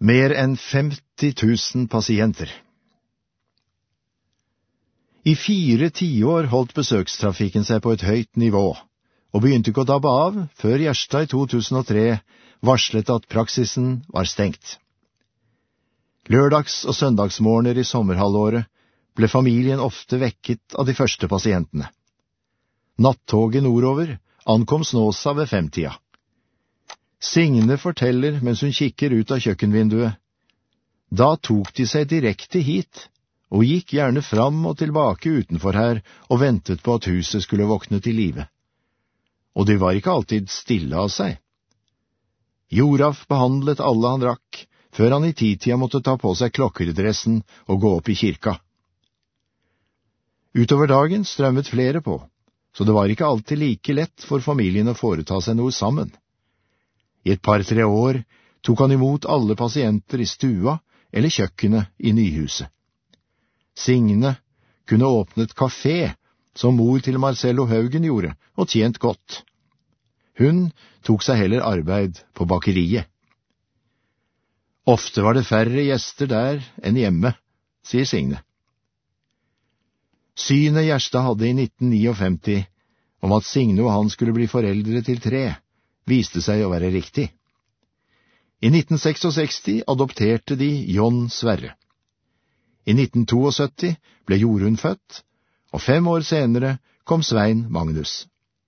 Mer enn 50 000 pasienter. I 4 tiår holdt besøkstrafikken seg på et høyt nivå, og begynte ikke å dabbe av før Gjerstad i 2003 varslet at praksisen var stengt. Lørdags- og søndagsmorgener i sommerhalvåret ble familien ofte vekket av de første pasientene. Nattoget nordover ankom Snåsa ved 5-tida. Signe forteller mens hun kikker ut av kjøkkenvinduet. Da tok de seg direkte hit, og gikk gjerne fram og tilbake utenfor her og ventet på at huset skulle våkne til live. Og de var ikke alltid stille av seg. Joraf behandlet alle han rakk, før han i 10-tida måtte ta på seg klokkerdressen og gå opp i kirka. Utover dagen strømmet flere på, så det var ikke alltid like lett for familien å foreta seg noe sammen. I et par-tre år tok han imot alle pasienter i stua eller kjøkkenet i nyhuset. Signe kunne åpnet kafé, som mor til Marcello Haugen gjorde, og tjent godt. Hun tok seg heller arbeid på bakeriet. Ofte var det færre gjester der enn hjemme, sier Signe. Synet Gjerstad hadde i 1959 om at Signe og han skulle bli foreldre til 3, viste seg å være riktig. I 1966 adopterte de John Sverre. I 1972 ble Jorunn født, og 5 år senere kom Svein Magnus.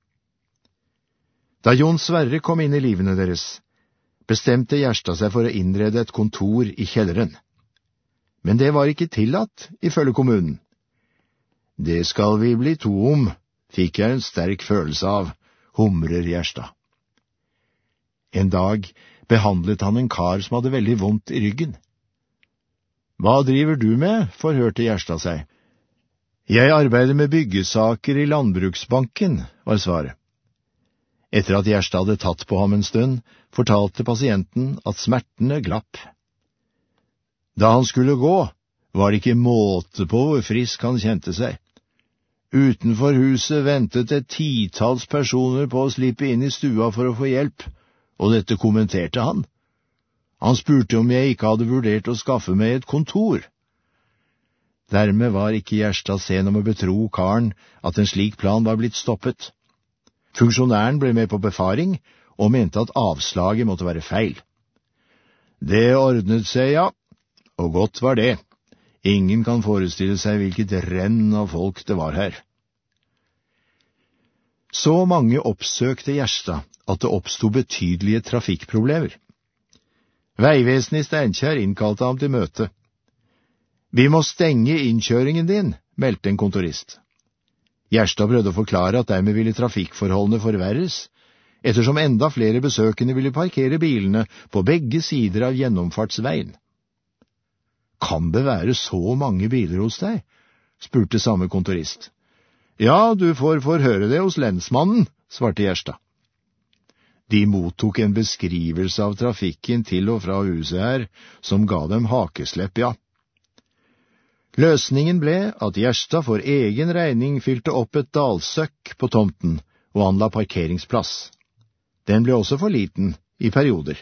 Da John Sverre kom inn i livene deres, bestemte Gjerstad seg for å innrede et kontor i kjelleren. Men det var ikke tillatt, ifølge kommunen. Det skal vi bli 2 om, fikk jeg en sterk følelse av, humrer Gjerstad. En dag behandlet han en kar som hadde veldig vondt i ryggen. Hva driver du med, forhørte Gjerstad seg. Jeg arbeider med byggesaker i Landbruksbanken, var svaret. Etter at Gjerstad hadde tatt på ham en stund, fortalte pasienten at smertene glapp. Da han skulle gå, var det ikke måte på hvor frisk han kjente seg. Utenfor huset ventet et 10-talls personer på å slippe inn i stua for å få hjelp, og dette kommenterte han. Han spurte om jeg ikke hadde vurdert å skaffe meg et kontor. Dermed var ikke Gjerstad sen om å betro karen at en slik plan var blitt stoppet. Funksjonæren ble med på befaring og mente at avslaget måtte være feil. Det ordnet seg, ja, og godt var det. Ingen kan forestille seg hvilket renn av folk det var her. Så mange oppsøkte Gjerstad at det oppstod betydelige trafikkproblemer. Veivesenet i Steinkjer innkalte ham til møte. Vi må stenge innkjøringen din, meldte en kontorist. Gjerstad prøvde å forklare at dermed ville trafikkforholdene forverres, ettersom enda flere besøkende ville parkere bilene på begge sider av gjennomfartsveien. Kan det være så mange biler hos deg? Spurte samme kontorist. Ja, du får forhøre det hos lensmannen, svarte Gjerstad. De mottok en beskrivelse av trafikken til og fra huset her, som ga dem hakeslepp, ja. Løsningen ble at Gjerstad for egen regning fylte opp et dalsøkk på tomten og anla parkeringsplass. Den ble også for liten i perioder.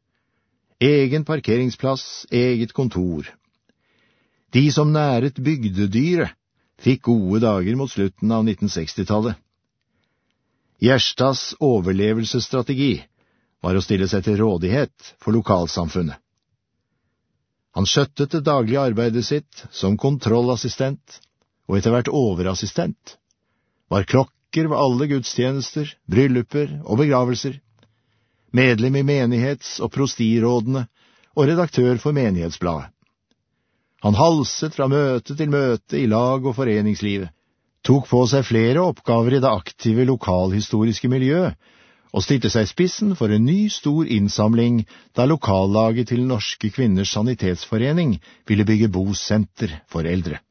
Egen parkeringsplass, eget kontor. De som næret bygdedyret, fikk gode dager mot slutten av 1960-tallet. Gjerstads overlevelsesstrategi var å stille seg til rådighet for lokalsamfunnet. Han skjøttet det daglige arbeidet sitt som kontrollassistent og etter hvert overassistent, var klokker ved alle gudstjenester, brylluper og begravelser, medlem i menighets- og prostirådene og redaktør for Menighetsbladet. Han halset fra møte til møte i lag- og foreningslivet, tok på seg flere oppgaver i det aktive lokalhistoriske miljø, og stilte seg spissen for en ny stor innsamling da lokallaget til Norske Kvinners Sanitetsforening ville bygge bosenter for eldre.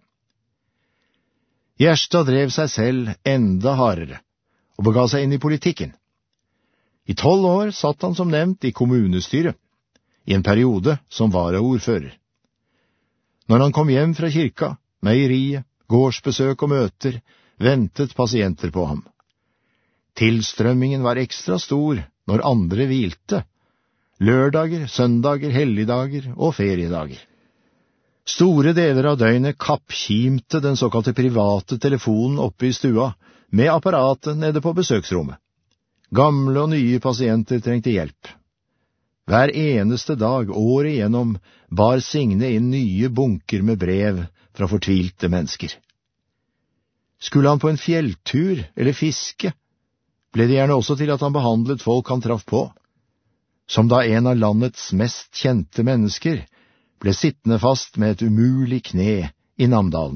Gjerstad drev seg selv enda hardere, og bega seg inn i politikken. I 12 år satt han som nevnt i kommunestyret, i en periode som varaordfører. Når han kom hjem fra kirka, meieriet, gårdsbesøk og møter, ventet pasienter på ham. Tilstrømmingen var ekstra stor når andre hvilte. lørdager, søndager, helligdager og feriedager. Store deler av døgnet kappkimte den såkalte private telefonen oppe i stua, med apparatet nede på besøksrommet. Gamle og nye pasienter trengte hjelp. Hver eneste dag, året igjennom, bar Signe inn nye bunker med brev fra fortvilte mennesker. Skulle han på en fjelltur eller fiske, ble det gjerne også til at han behandlet folk han traff på, som da en av landets mest kjente mennesker ble sittende fast med et umulig kne i Namdalen.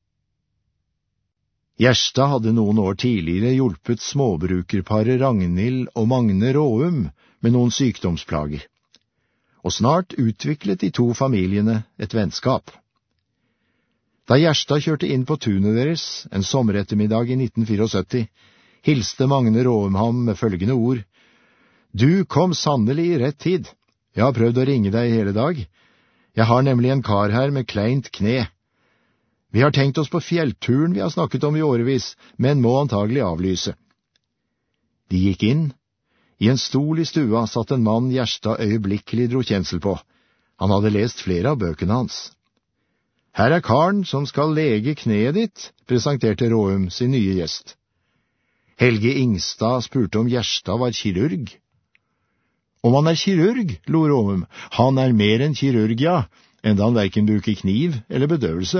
Gjerstad hadde noen år tidligere hjulpet småbrukerparet Ragnhild og Magne Råum med noen sykdomsplager, og snart utviklet de to familiene et vennskap. Da Gjerstad kjørte inn på tunet deres en sommerettermiddag i 1974, hilste Magne Råum ham med følgende ord: «Du kom sannelig i rett tid. Jeg har prøvd å ringe deg hele dag. Jeg har nemlig en kar her med kleint kne. Vi har tenkt oss på fjellturen vi har snakket om i årevis, men må antagelig avlyse.» De gikk inn. I en stol i stua satt en mann Gjerstad øyeblikkelig dro kjensel på. Han hadde lest flere av bøkene hans. «Her er karen som skal lege kneet ditt», presenterte Råum sin nye gjest. Helge Ingstad spurte om Gjerstad var kirurg. «Om han er kirurg», lo Råum. «Han er mer enn kirurg, ja, enda han hverken bruker kniv eller bedøvelse.»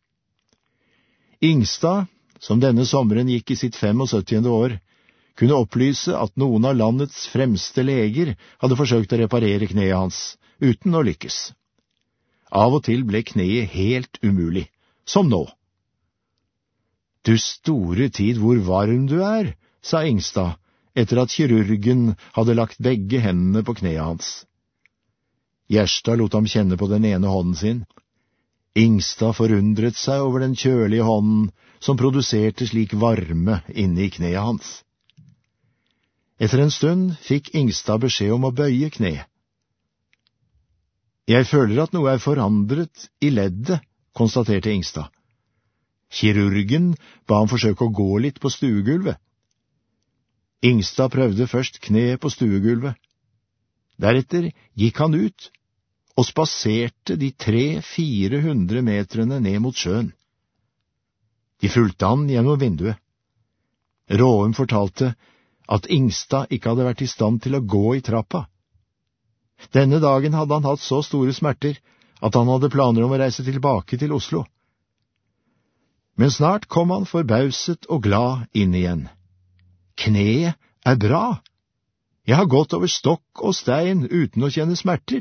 Ingstad, som denne sommeren gikk i sitt 75. år, kunne opplyse at noen av landets fremste leger hadde forsøkt å reparere kneet hans, uten å lykkes. Av og til ble kneet helt umulig, som nå. «Du store tid, hvor varm du er», sa Ingstad, etter at kirurgen hadde lagt begge hendene på kneet hans. Gjerstad lot ham kjenne på den ene hånden sin. Ingstad forundret seg over den kjølige hånden som produserte slik varme inne i kneet hans. Etter en stund fikk Ingstad beskjed om å bøye kneet. «Jeg føler at noe er forandret i leddet», konstaterte Ingstad. Kirurgen ba ham forsøke å gå litt på stuegulvet. Ingstad prøvde først kne på stuegulvet. Deretter gikk han ut og spaserte de 300–400 metrene ned mot sjøen. De fulgte han gjennom vinduet. Råum fortalte at Ingstad ikke hadde vært i stand til å gå i trappa. Denne dagen hadde han hatt så store smerter at han hadde planer om å reise tilbake til Oslo. Men snart kom han forbauset og glad inn igjen. «Kneet er bra. Jeg har gått over stokk og stein uten å kjenne smerter.»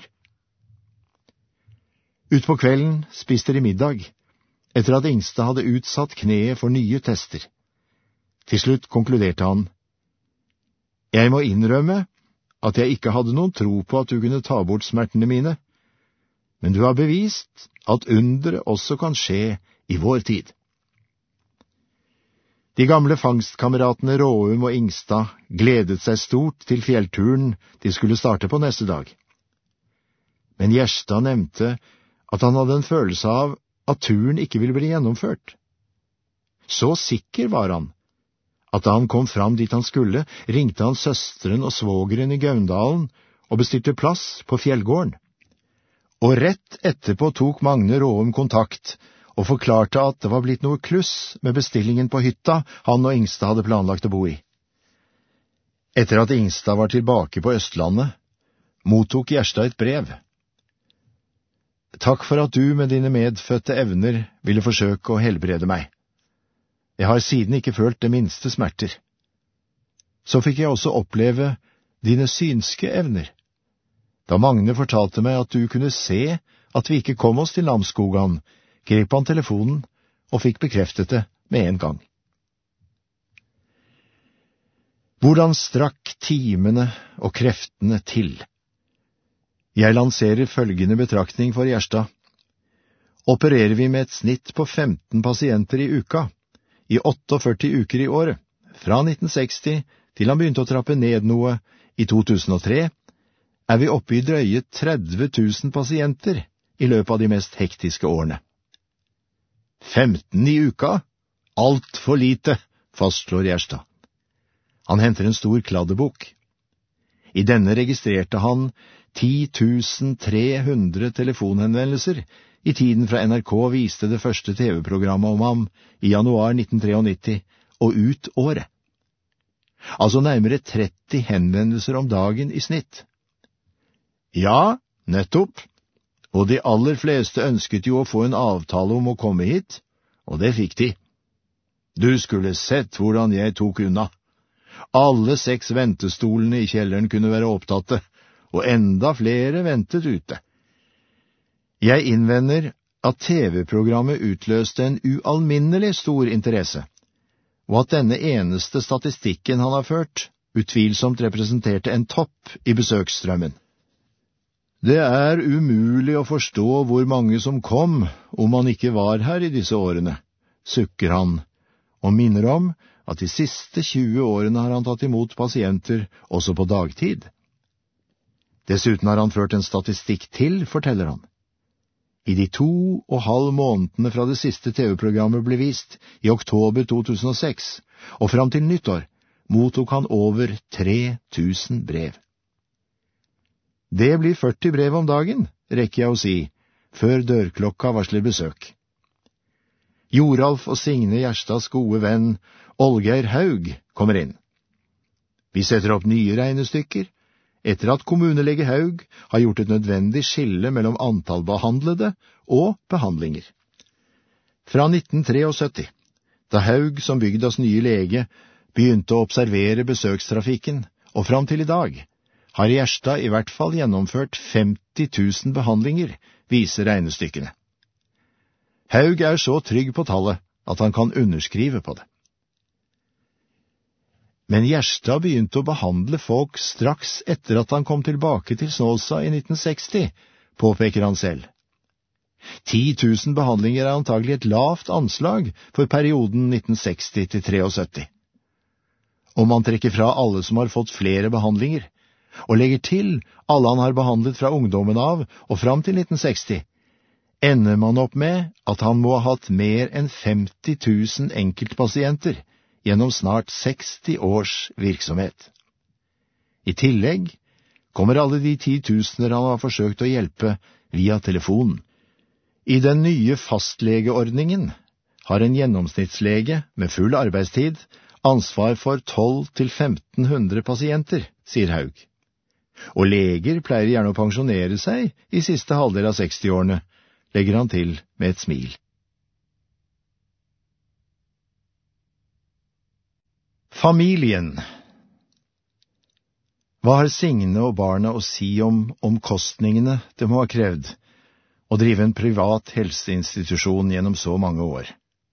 Utpå kvelden spiste de middag, etter at Ingstad hadde utsatt kneet for nye tester. Til slutt konkluderte han: «Jeg må innrømme at jeg ikke hadde noen tro på at du kunne ta bort smertene mine, men du har bevist at underet også kan skje i vår tid.» De gamle fangstkameratene Råum og Ingstad gledet seg stort til fjellturen de skulle starte på neste dag. Men Gjerstad nevnte at han hadde en følelse av at turen ikke ville bli gjennomført. Så sikker var han, at da han kom fram dit han skulle, ringte han søsteren og svogeren i Gaundalen og bestilte plass på fjellgården. Og rett etterpå tok Magne Råum kontakt og forklarte at det var blitt noe kluss med bestillingen på hytta han og Ingstad hadde planlagt å bo i. Etter at Ingstad var tilbake på Østlandet, mottok Gjerstad et brev. «Takk for at du med dine medfødte evner ville forsøke å helbrede meg. Jeg har siden ikke følt det minste smerter. Så fikk jeg også oppleve dine synske evner. Da Magne fortalte meg at du kunne se at vi ikke kom oss til Namsskogan, grep han telefonen og fikk bekreftet det med en gang.» Hvordan strakk timene og kreftene til? Jeg lanserer følgende betraktning for Gjerstad. Opererer vi med et snitt på 15 pasienter i uka, i 48 uker i året, fra 1960 til han begynte å trappe ned noe i 2003, er vi oppe i drøye 30 000 pasienter i løpet av de mest hektiske årene. 15 i uka? Alt for lite, fastslår Gjerstad. Han henter en stor kladdebok. I denne registrerte han 10.300 telefonhenvendelser i tiden fra NRK viste det første TV-programmet om ham i januar 1993 og ut året. Altså nærmere 30 henvendelser om dagen i snitt. Ja, nettopp. Og de aller fleste ønsket jo å få en avtale om å komme hit, og det fikk de. Du skulle sett hvordan jeg tok unna. Alle 6 ventestolene i kjelleren kunne være opptatte, og enda flere ventet ute. Jeg innvender at TV-programmet utløste en ualminnelig stor interesse, og at denne eneste statistikken han har ført, utvilsomt representerte en topp i besøksstrømmen. Det er umulig å forstå hvor mange som kom om man ikke var her i disse årene, sukker han, og minner om at de siste 20 årene har han tatt imot pasienter også på dagtid. Dessuten har han ført en statistikk til, forteller han. I de 2,5 månedene fra det siste TV-programmet ble vist, i oktober 2006, og fram til nyttår, mottok han over 3000 brev. Det blir 40 brev om dagen, rekker jeg å si, før dørklokka varsler besøk. Joralf og Signe Gjerstads gode venn, Olgeir Haug, kommer inn. Vi setter opp nye regnestykker, etter at kommunelege Haug har gjort et nødvendig skille mellom antall behandlede og behandlinger. Fra 1973, da Haug som bygdas nye lege begynte å observere besøkstrafikken, og fram til i dag, har Gjerstad i hvert fall gjennomført 50 000 behandlinger, viser regnestykkene. Haug er så trygg på tallet at han kan underskrive på det. Men Gjerstad begynte å behandle folk straks etter at han kom tilbake til Snåsa i 1960, påpeker han selv. 10 000 behandlinger er antagelig et lavt anslag for perioden 1960 til 73. Om man trekker fra alle som har fått flere behandlinger, og legger til alle han har behandlet fra ungdommen av og fram til 1960, ender man opp med at han må ha hatt mer enn 50 000 enkeltpasienter gjennom snart 60 års virksomhet. I tillegg kommer alle de 10 000 han har forsøkt å hjelpe via telefonen. I den nye fastlegeordningen har en gjennomsnittslege med full arbeidstid ansvar for 1200–1500 pasienter, sier Haug. Og leger pleier gjerne å pensjonere seg i siste halvdel av 60-årene, legger han til med et smil. Familien. Hva har Signe og barna å si om omkostningene det må ha krevd å drive en privat helseinstitusjon gjennom så mange år?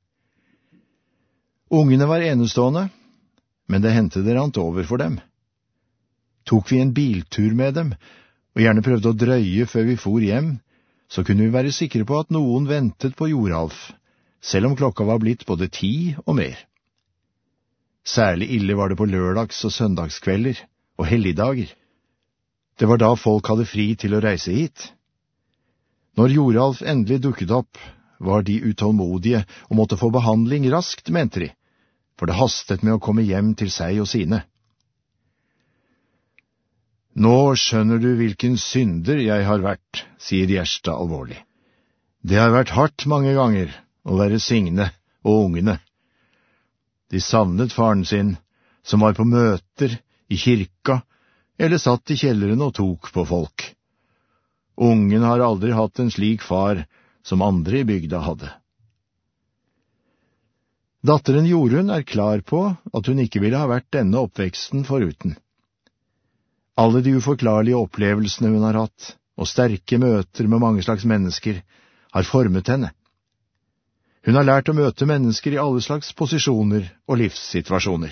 Ungene var enestående, men det hendte det rant over for dem. Tok vi en biltur med dem, og gjerne prøvde å drøye før vi for hjem, så kunne vi være sikre på at noen ventet på Joralf, selv om klokka var blitt både 10 og mer. Særlig ille var det på lørdags- og søndagskvelder og helligdager. Det var da folk hadde fri til å reise hit. Når Joralf endelig dukket opp, var de utålmodige og måtte få behandling raskt, mente de, for det hastet med å komme hjem til seg og sine. Nå skjønner du hvilken synder jeg har vært, sier Gjerstad alvorlig. Det har vært hardt mange ganger å være Signe og ungene. De savnet faren sin, som var på møter i kirka, eller satt i kjelleren og tok på folk. Ungen har aldri hatt en slik far som andre i bygda hadde. Datteren Jorunn er klar på at hun ikke ville ha vært denne oppveksten foruten. Alle de uforklarlige opplevelsene hun har hatt, og sterke møter med mange slags mennesker, har formet henne. Hun har lært å møte mennesker i alle slags posisjoner og livssituasjoner.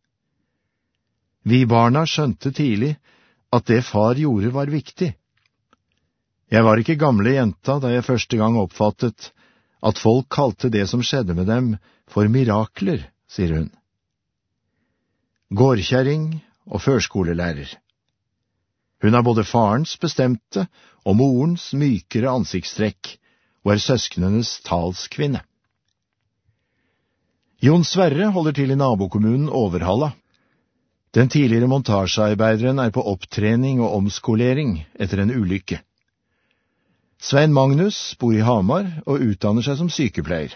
Vi barna skjønte tidlig at det far gjorde var viktig. Jeg var ikke gamle jenta da jeg første gang oppfattet at folk kalte det som skjedde med dem for mirakler, sier hun. Gårdkjerring og førskolelærer. Hun har både farens bestemte og morens mykere ansiktstrekk, og er søsknenes talskvinne. Jon Sverre holder til i nabokommunen Overhalla. Den tidligere montasjearbeideren er på opptrening og omskolering etter en ulykke. Svein Magnus bor i Hamar og utdanner seg som sykepleier.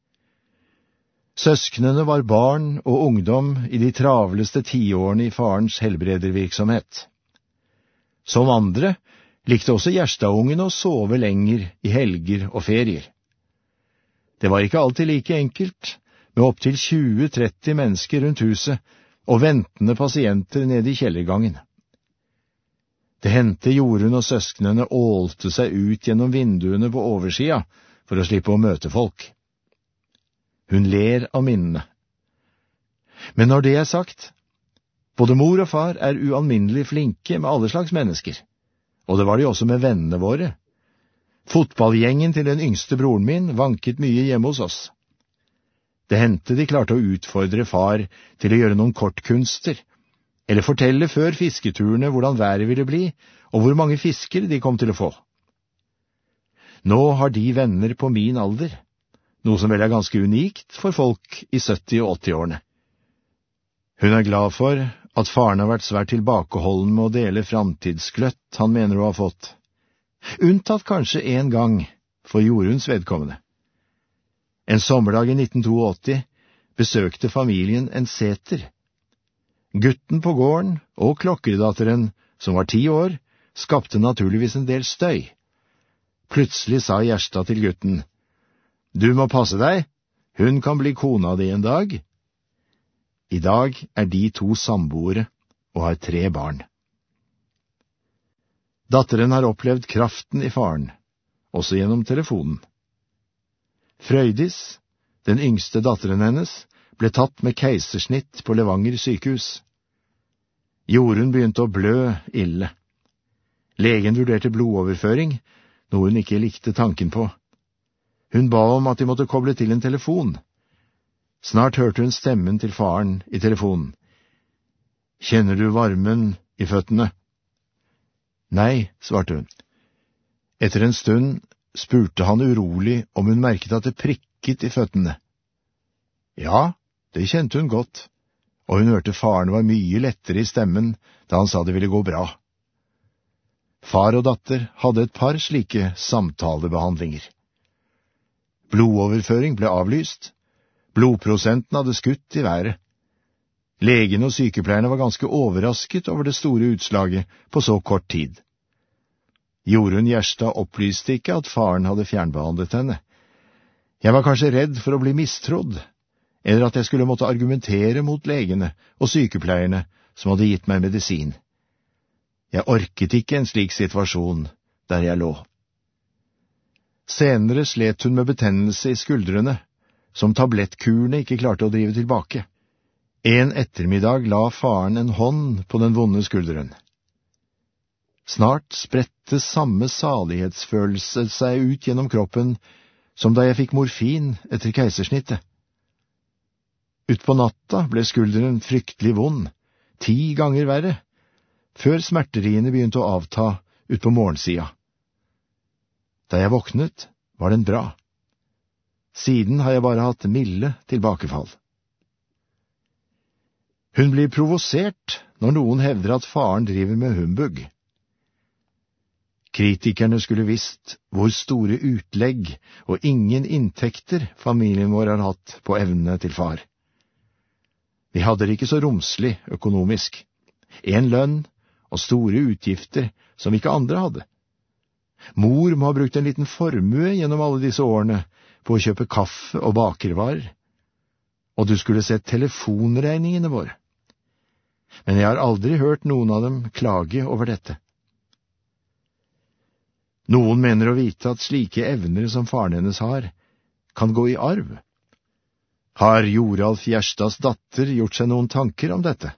Søsknene var barn og ungdom i de travleste tiårene i farens helbredervirksomhet. Som andre likte også Gjerstadungen å sove lenger i helger og ferier. Det var ikke alltid like enkelt, med opptil 20-30 mennesker rundt huset og ventende pasienter nede i kjellergangen. Det hendte Jorunn og søsknene ålte seg ut gjennom vinduene på oversida for å slippe å møte folk. Hun ler av minnene. Men når det er sagt, både mor og far er ualminnelig flinke med alle slags mennesker, og det var de også med vennene våre. Fotballgjengen til den yngste broren min vanket mye hjemme hos oss. Det hendte de klarte å utfordre far til å gjøre noen kortkunster, eller fortelle før fisketurene hvordan været ville bli, og hvor mange fisker de kom til å få. Nå har de venner på min alder, noe som vel er ganske unikt for folk i 70- og 80-årene. Hun er glad for at faren har vært svært tilbakeholden med å dele framtidsgløtt han mener å ha fått, unntatt kanskje en gang for Jorunns vedkommende. En sommerdag i 1982 besøkte familien en seter. Gutten på gården og klokkerdatteren, som var 10 år, skapte naturligvis en del støy. Plutselig sa Gjerstad til gutten, «Du må passe deg, hun kan bli kona di en dag.» I dag er de 2 samboere og har 3 barn. Datteren har opplevd kraften i faren, også gjennom telefonen. Frøydis, den yngste datteren hennes, ble tatt med keisersnitt på Levanger sykehus. Jorunn begynte å blø ille. Legen vurderte blodoverføring, noe hun ikke likte tanken på. Hun ba om at de måtte koble til en telefon. Snart hørte hun stemmen til faren i telefonen. «Kjenner du varmen i føttene?» «Nei», svarte hun. Etter en stund spurte han urolig om hun merket at det prikket i føttene. Ja, det kjente hun godt, og hun hørte faren var mye lettere i stemmen da han sa det ville gå bra. Far og datter hadde et par slike samtalebehandlinger. Blodoverføring ble avlyst. Blodprosenten hadde skutt i været. Legen og sykepleierne var ganske overrasket over det store utslaget på så kort tid. Jorunn Gjerstad opplyste ikke at faren hadde fjernbehandlet henne. Jeg var kanskje redd for å bli mistrodd, eller at jeg skulle måtte argumentere mot legene og sykepleierne som hadde gitt meg medisin. Jeg orket ikke en slik situasjon der jeg lå. Senere slet hun med betennelse i skuldrene, som tablettkurene ikke klarte å drive tilbake. En ettermiddag la faren en hånd på den vonde skulderen. Snart spredte samme salighetsfølelse seg ut gjennom kroppen som da jeg fikk morfin etter keisersnittet. Utpå natta ble skulderen fryktelig vond, 10 ganger verre, før smerteriene begynte å avta utpå morgensida. Da jeg våknet, var den bra. Siden har jeg bare hatt milde tilbakefall. Hun blir provosert når noen hevder at faren driver med humbug. Kritikerne skulle visst hvor store utlegg og ingen inntekter familien vår har hatt på evnene til far. Vi hadde det ikke så romslig økonomisk. En lønn og store utgifter som ikke andre hadde. Mor må ha brukt en liten formue gjennom alle disse årene på å kjøpe kaffe og bakervarer. Og du skulle sett telefonregningene våre. Men jeg har aldri hørt noen av dem klage over dette. Noen mener å vite at slike evner som faren hennes har, kan gå i arv. Har Joralf Gjerstads datter gjort seg noen tanker om dette?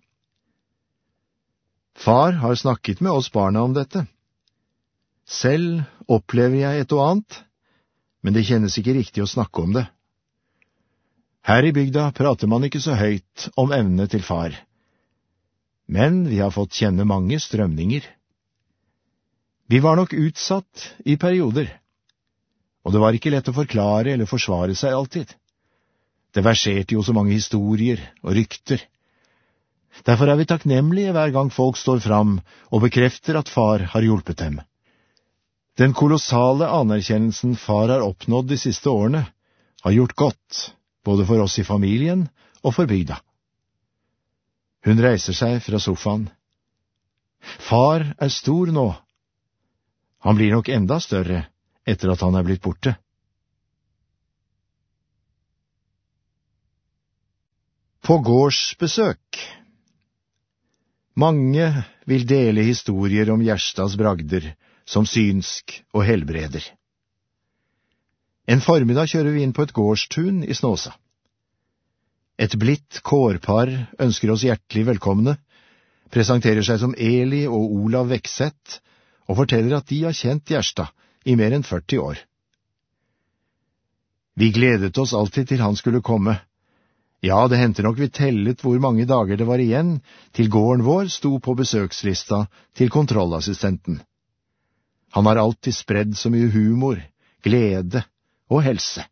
Far har snakket med oss barna om dette. Selv opplever jeg et og annet, men det kjennes ikke riktig å snakke om det. Her i bygda prater man ikke så høyt om evnene til far, men vi har fått kjenne mange strømninger. Vi var nok utsatt i perioder, og det var ikke lett å forklare eller forsvare seg alltid. Det verserte jo så mange historier og rykter. Derfor er vi takknemlige hver gang folk står fram og bekrefter at far har hjulpet dem. Den kolossale anerkjennelsen far har oppnådd de siste årene, har gjort godt, både for oss i familien og for bygda. Hun reiser seg fra sofaen. Far er stor nå. Han blir nok enda større etter at han er blitt borte. På gårdsbesøk. Mange vil dele historier om Gjerstads bragder som synsk og helbreder. En formiddag kjører vi inn på et gårdstun i Snåsa. Et blidt kårpar ønsker oss hjertelig velkomne, presenterer seg som Eli og Olav Vekseth, og forteller at de har kjent Gjerstad i mer enn 40 år. Vi gledet oss alltid til han skulle komme. Ja, det hendte nok vi tellet hvor mange dager det var igjen til gården vår sto på besøkslista til kontrollassistenten. Han har alltid spredd så mye humor, glede og helse.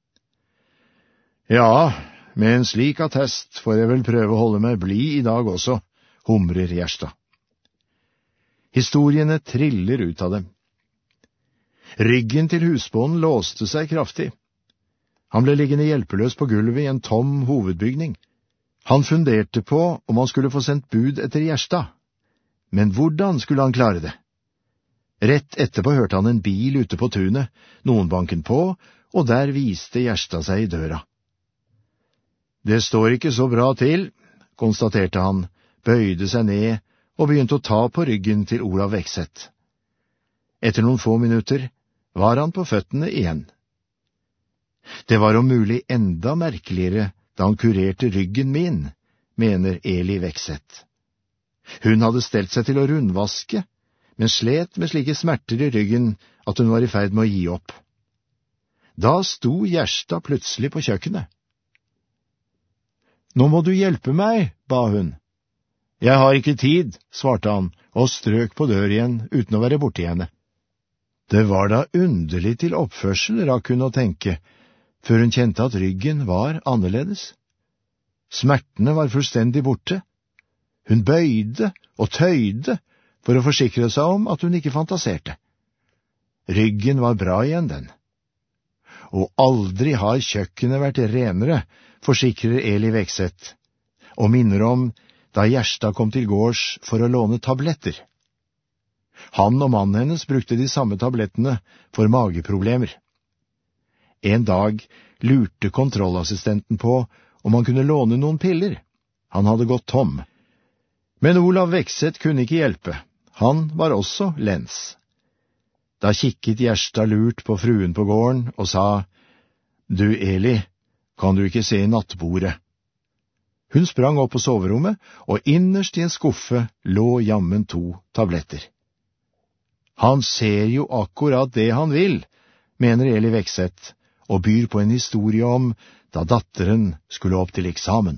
Ja, med en slik attest får jeg vel prøve å holde meg blid i dag også, humrer Gjerstad. Historiene triller ut av dem. Ryggen til husbonden låste seg kraftig. Han ble liggende hjelpeløs på gulvet i en tom hovedbygning. Han funderte på om han skulle få sendt bud etter Gjerstad. Men hvordan skulle han klare det? Rett etterpå hørte han en bil ute på tunet, noen banken på, og der viste Gjerstad seg i døra. Det står ikke så bra til, konstaterte han, bøyde seg ned og begynte å ta på ryggen til Olav Vekseth. Etter noen få minutter var han på føttene igjen. Det var om mulig enda merkeligere da han kurerte ryggen min, mener Eli Vekseth. Hun hadde stelt seg til å rundvaske, men slet med slike smerter i ryggen at hun var i ferd med å gi opp. Da sto Gjerstad plutselig på kjøkkenet. Nå må du hjelpe meg, ba hun. Jeg har ikke tid, svarte han, og strøk på dør igjen uten å være borte henne. Det var da underlig til oppførsel, rakk hun å tenke, før hun kjente at ryggen var annerledes. Smertene var fullstendig borte. Hun bøyde og tøyde for å forsikre seg om at hun ikke fantaserte. Ryggen var bra igjen, den. Og aldri har kjøkkenet vært renere, forsikrer Eli Vekseth, og minner om da Gjerstad kom til gårds for å låne tabletter. Han og mannen hennes brukte de samme tablettene for mageproblemer. En dag lurte kontrollassistenten på om han kunne låne noen piller. Han hadde gått tom. Men Olav Vekseth kunne ikke hjelpe. Han var også lens. Da kikket Gjerstad lurt på fruen på gården og sa, «Du, Eli, kan du ikke se nattbordet?» Hun sprang opp på soverommet, og innerst i en skuffe lå jammen 2 tabletter. Han ser jo akkurat det han vil, mener Eli Vekseth, og byr på en historie om da datteren skulle opp til eksamen.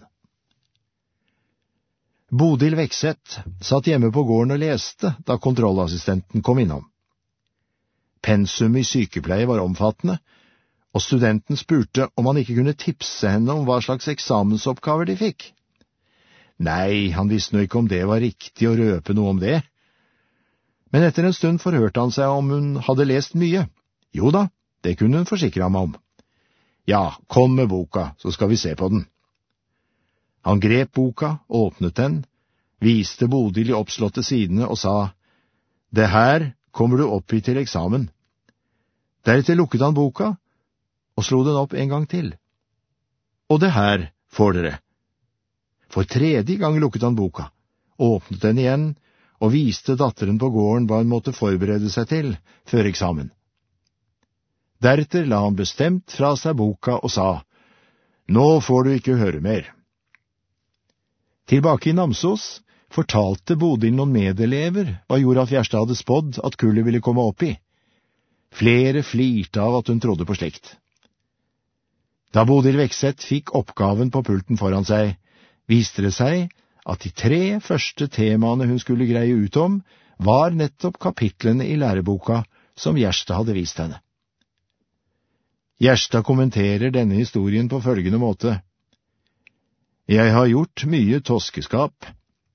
Bodil Vekseth satt hjemme på gården og leste da kontrollassistenten kom innom. Pensum i sykepleie var omfattende, og studenten spurte om han ikke kunne tipse henne om hva slags eksamensoppgaver de fikk. Nei, han visste nå ikke om det var riktig å røpe noe om det. Men etter en stund forhørte han seg om hun hadde lest mye. Jo da, det kunne hun forsikre ham om. Ja, kom med boka, så skal vi se på den. Han grep boka, åpnet den, viste Bodil de oppslåtte sidene og sa, «Det her kommer du opp i til eksamen.» Deretter lukket han boka, og slo den opp en gang til. «Og det her får dere.» For 3. gang lukket han boka, åpnet den igjen, og viste datteren på gården hva hun måtte forberede seg til før eksamen. Deretter la han bestemt fra seg boka og sa, «Nå får du ikke høre mer.» Tilbake i Namsos fortalte Bodil noen medelever hva Joralf Gjerstad hadde spådd at kullet ville komme opp i. Flere flirte av at hun trodde på slikt. Da Bodil Vekseth fikk oppgaven på pulten foran seg, viste det seg at de 3 første temaene hun skulle greie ut om, var nettopp kapitlene i læreboka som Gjerstad hadde vist henne. Gjerstad kommenterer denne historien på følgende måte. Jeg har gjort mye toskeskap.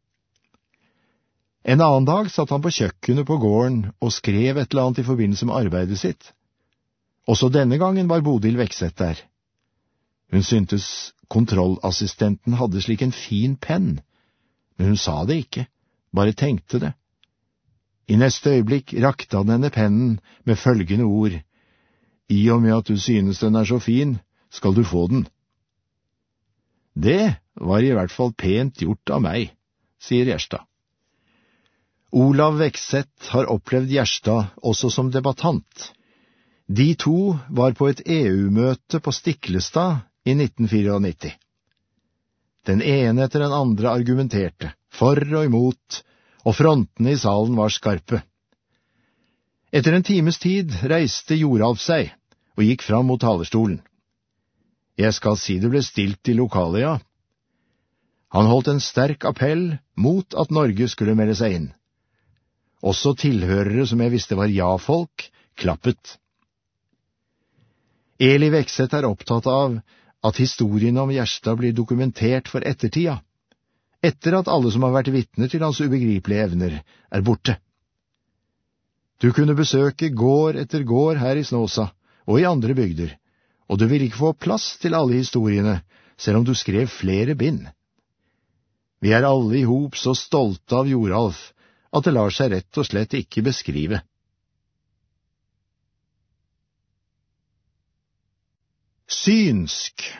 En annen dag satt han på kjøkkenet på gården og skrev et eller annet i forbindelse med arbeidet sitt. Også denne gangen var Bodil Vekseth der. Hun syntes kontrollassistenten hadde slik en fin penn, men hun sa det ikke, bare tenkte det. I neste øyeblikk rakte han henne pennen med følgende ord: «I og med at du synes den er så fin, skal du få den.» «Det var i hvert fall pent gjort av meg», sier Gjerstad. Olav Vekseth har opplevd Gjerstad også som debattant. De to var på et EU-møte på Stiklestad i 1994. Den ene etter den andre argumenterte, for og imot, og frontene i salen var skarpe. Etter en times tid reiste Joralf seg og gikk fram mot talerstolen. Jeg skal si det ble stilt i lokalet, ja. Han holdt en sterk appell mot at Norge skulle melde seg inn. Også tilhørere som jeg visste var ja-folk, klappet. Eli Vekseth er opptatt av at historien om Gjerstad blir dokumentert for ettertida, etter at alle som har vært vitner til hans ubegripelige evner, er borte. Du kunne besøke gård etter gård her i Snåsa og i andre bygder, og du ville ikke få plass til alle historiene, selv om du skrev flere bind. Vi er alle i hop så stolte av Joralf, at det lar seg rett og slett ikke beskrive. Synsk.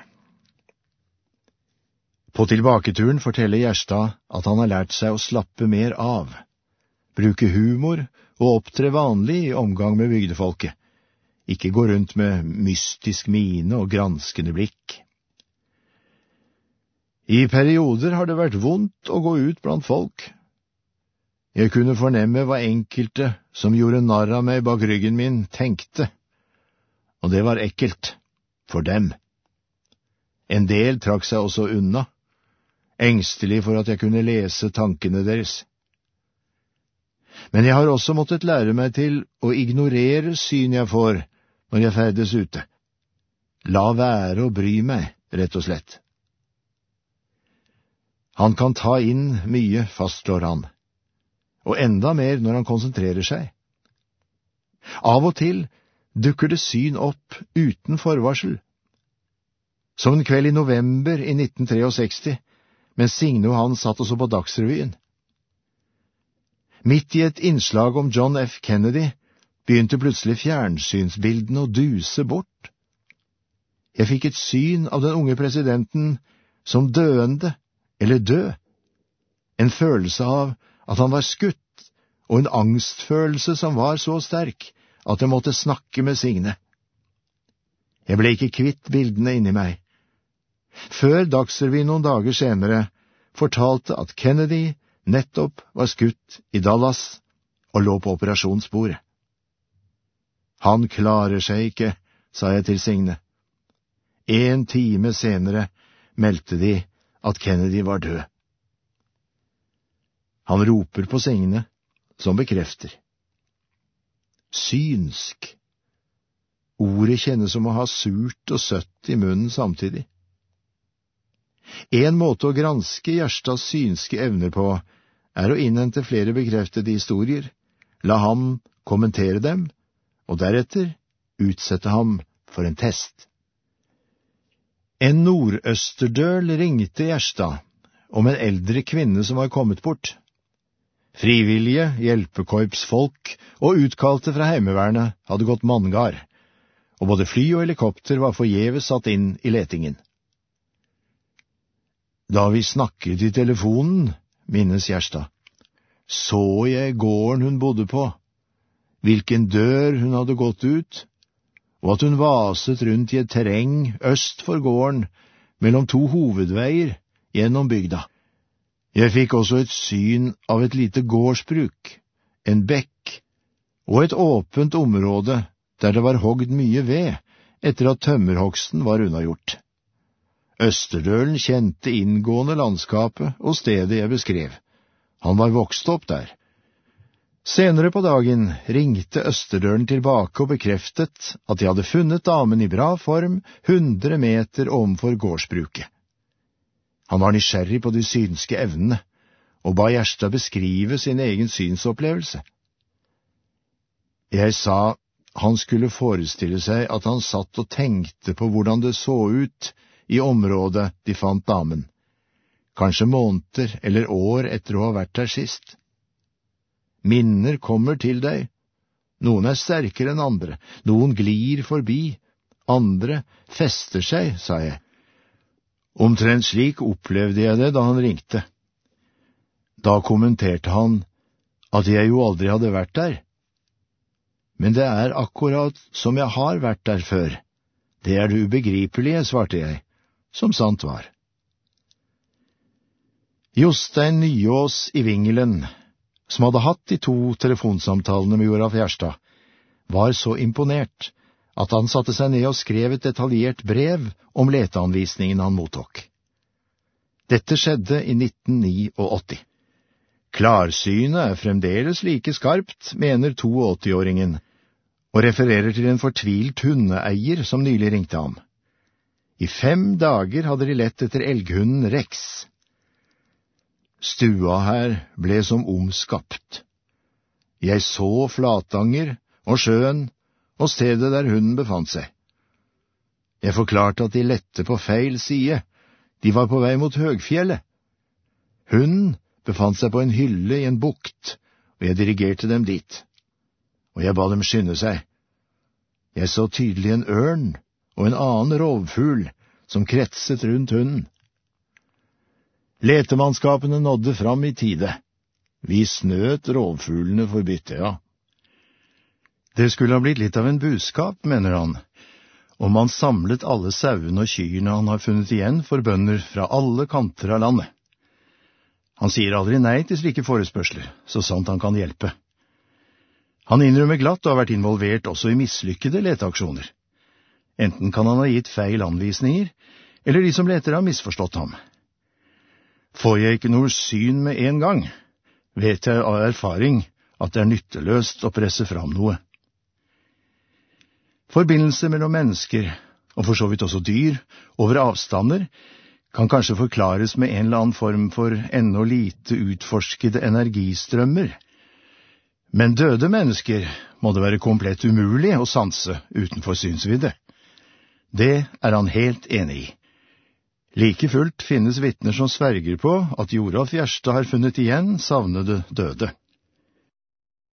På tilbaketuren forteller Gjerstad at han har lært seg å slappe mer av, bruke humor og opptre vanlig i omgang med bygdefolket, ikke gå rundt med mystisk mine og granskende blikk. I perioder har det vært vondt å gå ut blant folk. Jeg kunne fornemme hva enkelte som gjorde narr av meg bak ryggen min tenkte, og det var ekkelt for dem. En del trakk seg også unna, engstelig for at jeg kunne lese tankene deres. Men jeg har også måttet lære meg til å ignorere syn jeg får når jeg ferdes ute. La være å bry meg, rett og slett. Han kan ta inn mye, fastslår han, og enda mer når han konsentrerer seg. Av og til dukker det syn opp uten forvarsel. Som en kveld i november i 1963, mens Signe og han satt og så på Dagsrevyen. Midt i et innslag om John F. Kennedy begynte plutselig fjernsynsbildene å duse bort. Jeg fikk et syn av den unge presidenten som døende eller død, en følelse av at han var skutt, og en angstfølelse som var så sterk at jeg måtte snakke med Signe. Jeg ble ikke kvitt bildene inni meg, før Dagsrevyen noen dager senere fortalte at Kennedy nettopp var skutt i Dallas og lå på operasjonsbordet. Han klarer seg ikke, sa jeg til Signe. 1 time senere meldte de at Kennedy var død. Han roper på Signe, som bekrefter. Synsk. Ordet kjennes som å ha surt og søtt i munnen samtidig. En måte å granske Gjerstads synske evner på er å innhente flere bekreftede historier, la ham kommentere dem, og deretter utsette ham for en test. En nordøsterdøl ringte Gjerstad om en eldre kvinne som var kommet bort. Frivillige, hjelpekorpsfolk og utkalte fra heimevernet hadde gått manngard, og både fly og helikopter var forgjeves satt inn i letingen. Da vi snakket i telefonen, minnes Gjerstad, så jeg gården hun bodde på, hvilken dør hun hadde gått ut, og at hun vaset rundt i et terreng øst for gården, mellom 2 hovedveier gjennom bygda. Jeg fikk også et syn av et lite gårdsbruk, en bekk, og et åpent område der det var hogd mye ved etter at tømmerhogsten var unnagjort. Østerdølen kjente inngående landskapet og stedet jeg beskrev. Han var vokst opp der. Senere på dagen ringte Østerdølen tilbake og bekreftet at de hadde funnet damen i bra form 100 meter ovenfor gårdsbruket. Han var nysgjerrig på de synske evnene, og ba Gjerstad beskrive sin egen synsopplevelse. Jeg sa han skulle forestille seg at han satt og tenkte på hvordan det så ut i området de fant damen, kanskje måneder eller år etter å ha vært der sist. Minner kommer til deg. Noen er sterkere enn andre, noen glir forbi, andre fester seg, sa jeg. Omtrent slik opplevde jeg det da han ringte. Da kommenterte han at jeg jo aldri hadde vært der. Men det er akkurat som jeg har vært der før. Det er det ubegripelige, svarte jeg, som sant var. Jostein Nyås i Vingelen, som hadde hatt de 2 telefonsamtalene med Joralf Gjerstad, var så imponert at han satte seg ned og skrev et detaljert brev om leteanvisningen han mottok. Dette skjedde i 1989. Klarsynet er fremdeles like skarpt, mener 82-åringen, og refererer til en fortvilt hundeeier som nylig ringte ham. I 5 dager hadde de lett etter elghunden Rex. Stua her ble som omskapt. Jeg så Flatanger og sjøen og stedet der hunden befant seg. Jeg forklarte at de lette på feil side. De var på vei mot Høgfjellet. Hunden befant seg på en hylle i en bukt, og jeg dirigerte dem dit. Og jeg ba dem skynde seg. Jeg så tydelig en ørn og en annen rovfugl som kretset rundt hunden. Letemannskapene nådde fram i tide. Vi snøt rovfuglene for bytte, ja. Det skulle ha blitt litt av en buskap, mener han, om man samlet alle sauene og kyrne han har funnet igjen for bønder fra alle kanter av landet. Han sier aldri nei til slike forespørsler, så sant han kan hjelpe. Han innrømmer glatt å ha vært involvert også i mislykkede leteaksjoner. Enten kan han ha gitt feil anvisninger, eller de som leter har misforstått ham. Får jeg ikke noe syn med en gang, vet jeg av erfaring at det er nytteløst å presse fram noe. Forbindelse mellom mennesker, og for så vidt også dyr, over avstander, kan kanskje forklares med en eller annen form for ennå lite utforskede energistrømmer. Men døde mennesker må det være komplett umulig å sanse utenfor synsvidde. Det er han helt enig i. Like fullt finnes vitner som sverger på at Joralf Gjerstad har funnet igjen savnede døde.